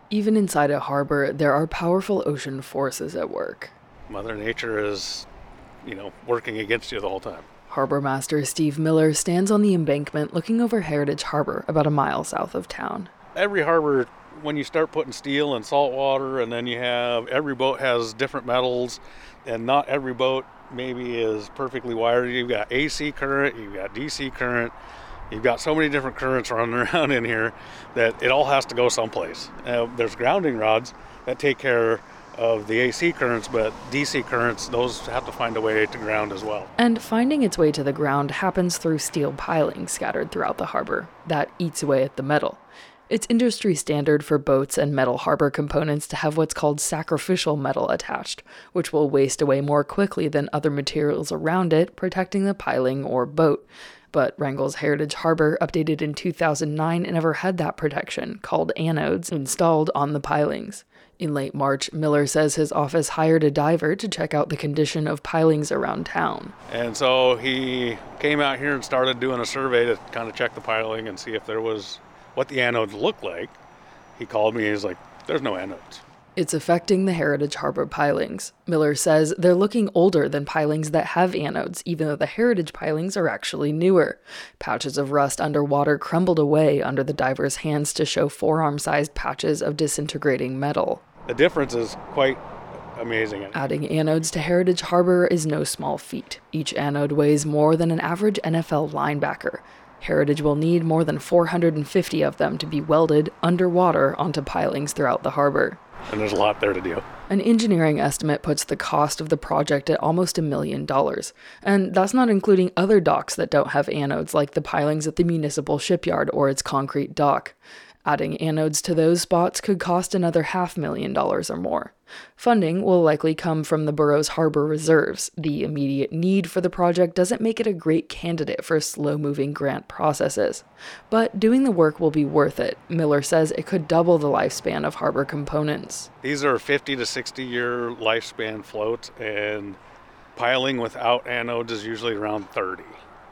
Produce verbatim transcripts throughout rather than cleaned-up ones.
Even inside a harbor, there are powerful ocean forces at work. Mother Nature is, you know, working against you the whole time. Harbor Master Steve Miller stands on the embankment looking over Heritage Harbor about a mile south of town. Every harbor, when you start putting steel and salt water, and then you have, every boat has different metals, and not every boat maybe is perfectly wired. You've got A C current, you've got D C current, you've got so many different currents running around in here that it all has to go someplace. Uh, there's grounding rods that take care of the A C currents, but D C currents, those have to find a way to ground as well. And finding its way to the ground happens through steel piling scattered throughout the harbor. That eats away at the metal. It's industry standard for boats and metal harbor components to have what's called sacrificial metal attached, which will waste away more quickly than other materials around it, protecting the piling or boat. But Wrangell's Heritage Harbor, updated in two thousand nine, never had that protection, called anodes, installed on the pilings. In late March, Miller says his office hired a diver to check out the condition of pilings around town. And so he came out here and started doing a survey to kind of check the piling and see if there was what the anodes looked like. He called me, he's like, there's no anodes. It's affecting the Heritage Harbor pilings. Miller says they're looking older than pilings that have anodes, even though the Heritage pilings are actually newer. Patches of rust underwater crumbled away under the diver's hands to show forearm-sized patches of disintegrating metal. The difference is quite amazing. Adding anodes to Heritage Harbor is no small feat. Each anode weighs more than an average N F L linebacker. Heritage will need more than four hundred fifty of them to be welded underwater onto pilings throughout the harbor. And there's a lot there to do. An engineering estimate puts the cost of the project at almost a million dollars. And that's not including other docks that don't have anodes, like the pilings at the municipal shipyard or its concrete dock. Adding anodes to those spots could cost another half million dollars or more. Funding will likely come from the borough's harbor reserves. The immediate need for the project doesn't make it a great candidate for slow-moving grant processes. But doing the work will be worth it. Miller says it could double the lifespan of harbor components. These are fifty to sixty year lifespan floats, and piling without anodes is usually around thirty.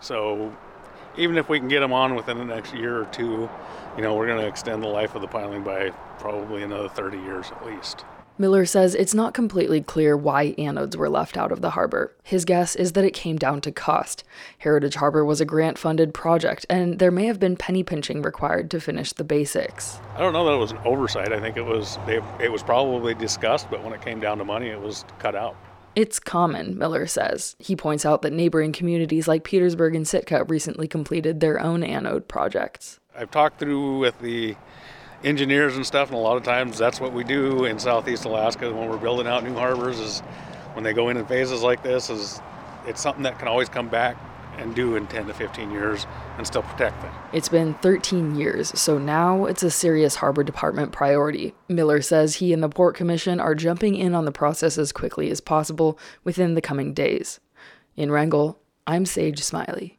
So even if we can get them on within the next year or two, you know, we're going to extend the life of the piling by probably another thirty years at least. Miller says it's not completely clear why anodes were left out of the harbor. His guess is that it came down to cost. Heritage Harbor was a grant-funded project, and there may have been penny pinching required to finish the basics. I don't know that it was an oversight. I think it was they, it was probably discussed, but when it came down to money, it was cut out. It's common, Miller says. He points out that neighboring communities like Petersburg and Sitka recently completed their own anode projects. I've talked through with the engineers and stuff, and a lot of times that's what we do in Southeast Alaska when we're building out new harbors, is when they go in in phases like this, is it's something that can always come back and do in ten to fifteen years and still protect them. It's been thirteen years, so now it's a serious Harbor Department priority. Miller says he and the Port Commission are jumping in on the process as quickly as possible within the coming days. In Wrangell, I'm Sage Smiley.